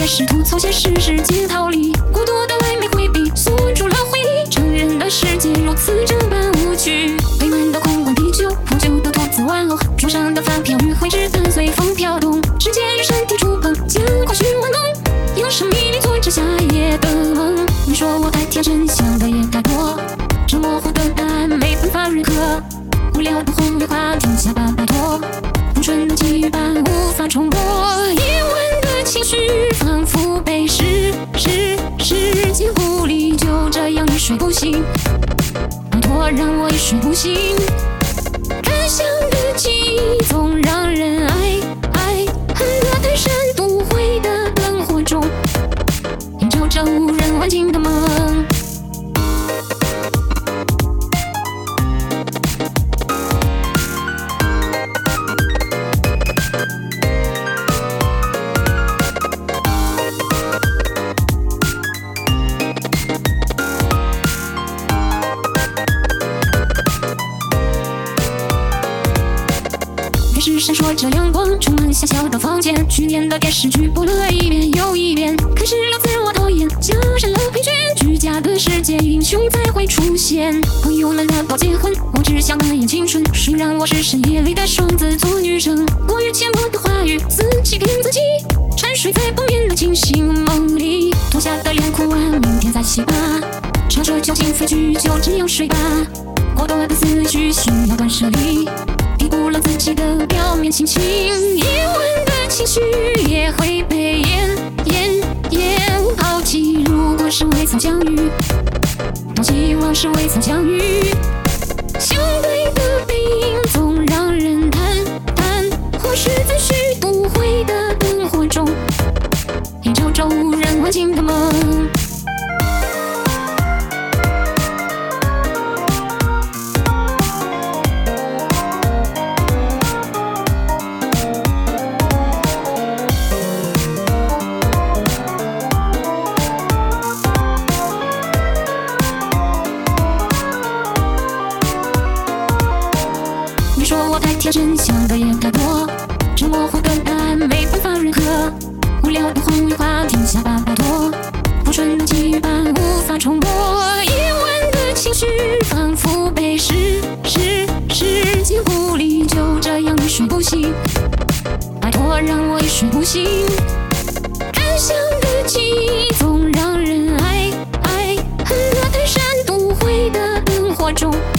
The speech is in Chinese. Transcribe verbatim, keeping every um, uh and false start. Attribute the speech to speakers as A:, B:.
A: 也试图从现实世界逃离，孤独的暧昧回避，锁住了回忆。成人的世界如此这般无趣，杯满的空罐啤酒，破旧的兔子玩偶，桌上的发票与灰纸弹随风飘动，世界与身体触碰，将快去玩弄，用生命里做着下一夜的梦。你说我太天真，想的也太多，这模糊的答案没办法认可，无聊的红绿话停下吧，拜托，不纯的记忆般无法重播，夜晚的情绪仿佛被时时时间狐狸，就这样一睡不醒，拜托让我一睡不醒。看想的记忆总让人爱爱恨得泰山都会的灯火中，映照着无人问津的梦。电视闪烁着阳光，充满狭小的房间。去年的电视剧播了一遍又一遍，开始了自我讨厌，加深了疲倦。虚假的世界，英雄才会出现。朋友们难保结婚，我只想蔓延青春。谁让我是深夜里的双子座女生？过于浅薄的话语，自欺骗自己，沉睡在不眠的清醒梦里。脱下的脸哭完，明天再洗吧。朝着酒精飞去，就这样睡吧。过多的思绪需要断舍离，低估了自己的表面心情，夜晚的情绪也会被烟烟烟雾抛弃。如果是未曾相遇，多希望是未曾相遇。相对的背影总让人叹叹，或许在虚度灰的灯火中，映照着无人问津的梦。你说我太天真，想的也太多，这模糊的答案没办法认可，无聊的红绿话停下吧，拜托，不纯的记忆般无法重播，夜晚的情绪仿佛被时时时间狐狸，就这样一睡不醒，拜托让我一睡不醒。看想的记忆总让人爱爱恨得泰山都会的灯火中，